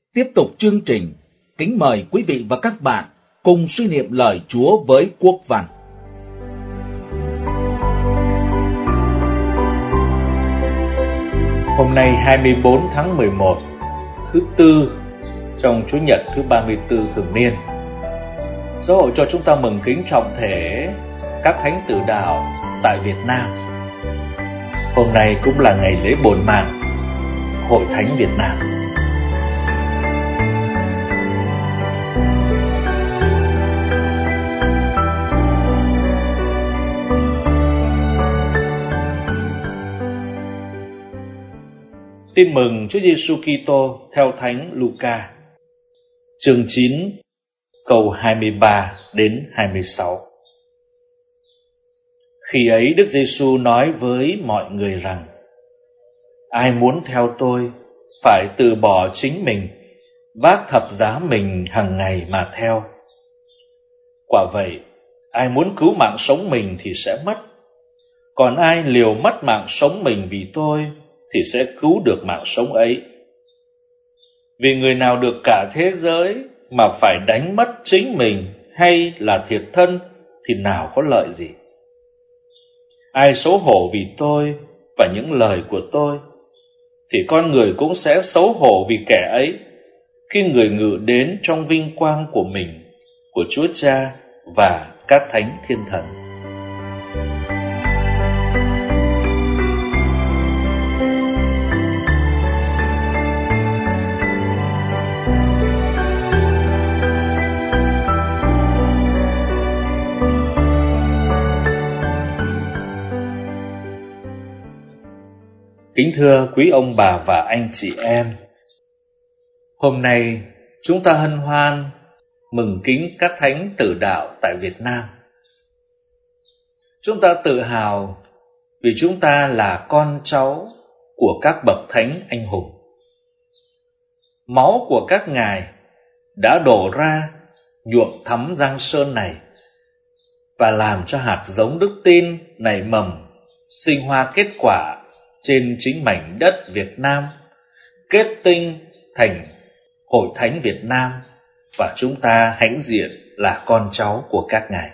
Tiếp tục chương trình, kính mời quý vị và các bạn cùng suy niệm lời Chúa với Quốc Văn. Hôm nay 24 tháng 11, thứ Tư trong Chủ nhật thứ 34 thường niên. Giáo hội cho chúng ta mừng kính trọng thể các thánh tử đạo tại Việt Nam. Hôm nay cũng là ngày lễ bổn mạng Hội Thánh Việt Nam. Tin mừng Chúa Giêsu Kitô theo Thánh Luca, chương 9, câu 23 đến 26. Khi ấy Đức Giêsu nói với mọi người rằng: ai muốn theo tôi phải từ bỏ chính mình, vác thập giá mình hàng ngày mà theo. Quả vậy, ai muốn cứu mạng sống mình thì sẽ mất, còn ai liều mất mạng sống mình vì tôi thì sẽ cứu được mạng sống ấy. Vì người nào được cả thế giới mà phải đánh mất chính mình hay là thiệt thân thì nào có lợi gì. Ai xấu hổ vì tôi và những lời của tôi thì con người cũng sẽ xấu hổ vì kẻ ấy khi người ngự đến trong vinh quang của mình, của Chúa Cha và các thánh thiên thần. Kính thưa quý ông bà và anh chị em, hôm nay chúng ta hân hoan mừng kính các thánh tử đạo tại Việt Nam. Chúng ta tự hào vì chúng ta là con cháu của các bậc thánh anh hùng. Máu của các ngài đã đổ ra nhuộm thắm Giang Sơn này và làm cho hạt giống đức tin nảy mầm, sinh hoa kết quả trên chính mảnh đất Việt Nam, kết tinh thành Hội Thánh Việt Nam, và chúng ta hãnh diện là con cháu của các ngài.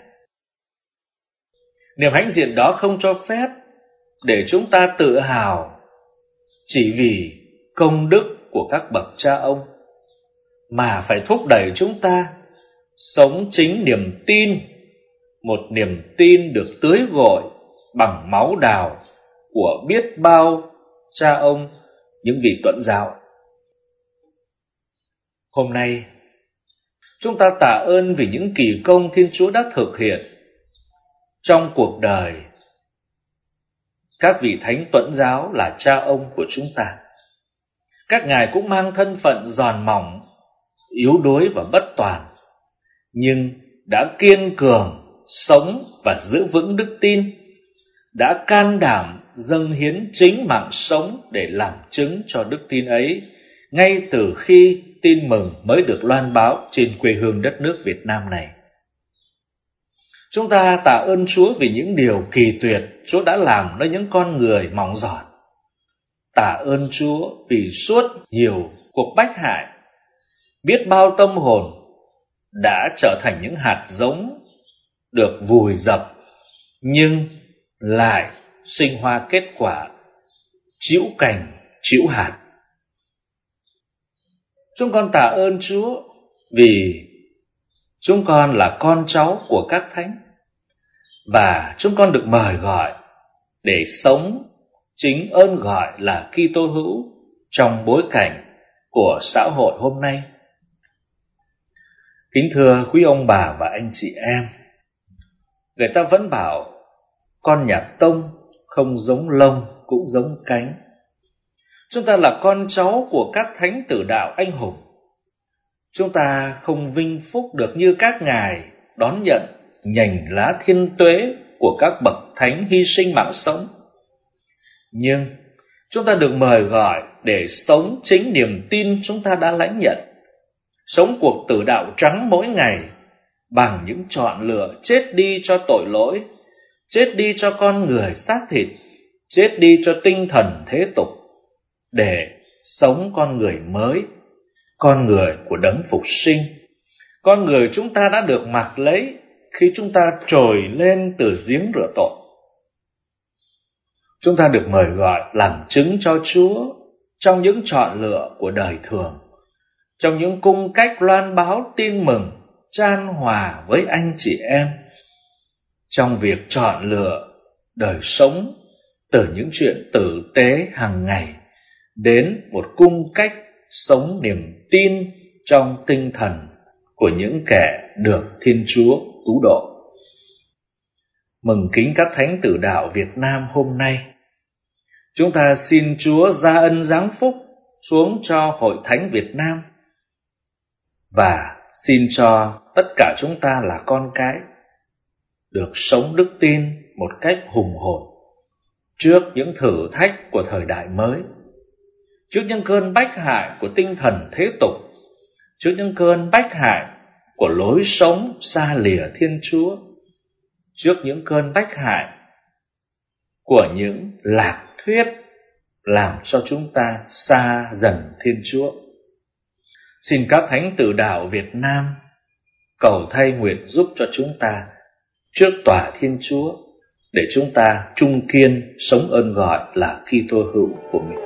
Niềm hãnh diện đó không cho phép để chúng ta tự hào chỉ vì công đức của các bậc cha ông, mà phải thúc đẩy chúng ta sống chính niềm tin, một niềm tin được tưới gội bằng máu đào của biết bao cha ông, những vị Tuẫn giáo. Hôm nay, chúng ta tạ ơn vì những kỳ công Thiên Chúa đã thực hiện trong cuộc đời các vị thánh Tuẫn giáo là cha ông của chúng ta. Các ngài cũng mang thân phận giòn mỏng, yếu đuối và bất toàn, nhưng đã kiên cường sống và giữ vững đức tin, đã can đảm dâng hiến chính mạng sống để làm chứng cho đức tin ấy, ngay từ khi tin mừng mới được loan báo trên quê hương đất nước Việt Nam này. Chúng ta tạ ơn Chúa vì những điều kỳ tuyệt Chúa đã làm nơi những con người mỏng giòn. Tạ ơn Chúa vì suốt nhiều cuộc bách hại, biết bao tâm hồn đã trở thành những hạt giống được vùi dập, nhưng lại sinh hoa kết quả, trĩu cành, trĩu hạt. Chúng con tạ ơn Chúa vì chúng con là con cháu của các thánh, và chúng con được mời gọi để sống chính ơn gọi là Kitô hữu trong bối cảnh của xã hội hôm nay. Kính thưa quý ông bà và anh chị em, người ta vẫn bảo con nhà Tông không giống lông cũng giống cánh. Chúng ta là con cháu của các thánh tử đạo anh hùng. Chúng ta không vinh phúc được như các ngài đón nhận nhành lá thiên tuế của các bậc thánh hy sinh mạng sống, nhưng chúng ta được mời gọi để sống chính niềm tin chúng ta đã lãnh nhận, sống cuộc tử đạo trắng mỗi ngày bằng những chọn lựa chết đi cho tội lỗi, chết đi cho con người xác thịt, chết đi cho tinh thần thế tục, để sống con người mới, con người của đấng phục sinh. Con người chúng ta đã được mặc lấy khi chúng ta trồi lên từ giếng rửa tội. Chúng ta được mời gọi làm chứng cho Chúa trong những chọn lựa của đời thường, trong những cung cách loan báo tin mừng, chan hòa với anh chị em, trong việc chọn lựa đời sống từ những chuyện tử tế hàng ngày đến một cung cách sống niềm tin trong tinh thần của những kẻ được Thiên Chúa cứu độ. Mừng kính các thánh tử đạo Việt Nam hôm nay, chúng ta xin Chúa gia ân giáng phúc xuống cho Hội Thánh Việt Nam và xin cho tất cả chúng ta là con cái được sống đức tin một cách hùng hồn trước những thử thách của thời đại mới, trước những cơn bách hại của tinh thần thế tục, trước những cơn bách hại của lối sống xa lìa Thiên Chúa, trước những cơn bách hại của những lạc thuyết làm cho chúng ta xa dần Thiên Chúa. Xin các thánh tử đạo Việt Nam cầu thay nguyện giúp cho chúng ta trước tòa Thiên Chúa, để chúng ta trung kiên sống ơn gọi là Kitô hữu của mình.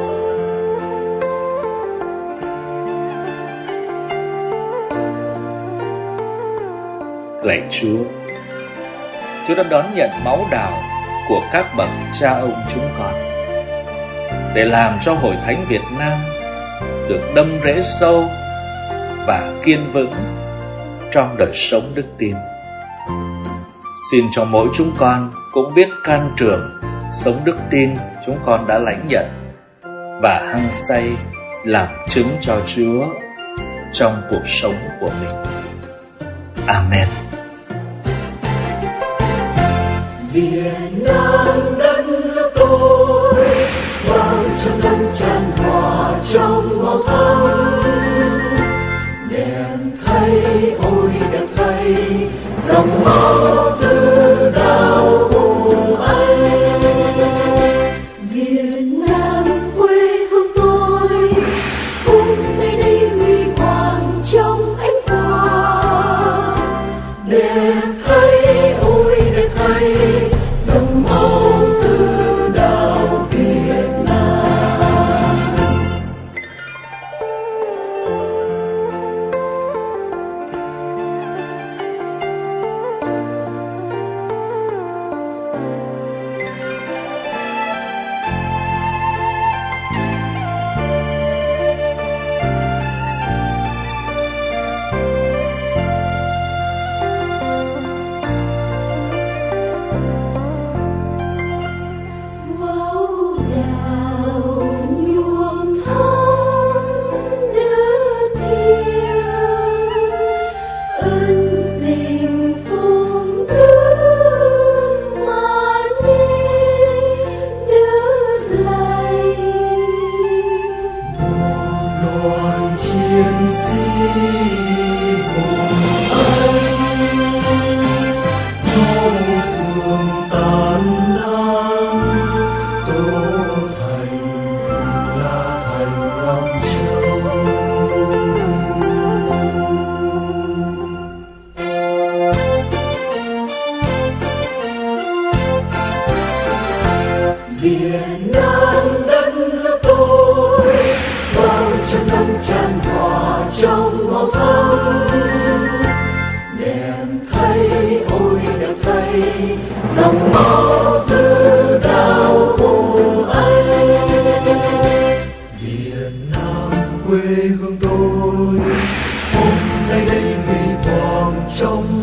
Lạy Chúa, Chúa đã đón nhận máu đào của các bậc cha ông chúng con để làm cho Hội Thánh Việt Nam được đâm rễ sâu và kiên vững trong đời sống đức tin. Xin cho mỗi chúng con cũng biết can trường sống đức tin chúng con đã lãnh nhận và hăng say làm chứng cho Chúa trong cuộc sống của mình. Amen. Việt Nam đất nước tôi, bao trăm năm tràn hòa trong máu thắm. Đẹp thay, ôi đẹp thay, dòng máu từ đào hùng anh. Việt Nam quê hương tôi, cùng nơi đây huy hoàng trong ánh quang. Đẹp thay, ôi đẹp thay, dòng máu từ đào Việt Nam. Việt Nam đất nước tôi, bao trăm năm tràn hòa trong máu thắm. Đẹp thay, ôi đẹp thay, dòng máu từ đào hùng anh. Việt Nam quê hương tôi, hôm nay đây huy hoàng trong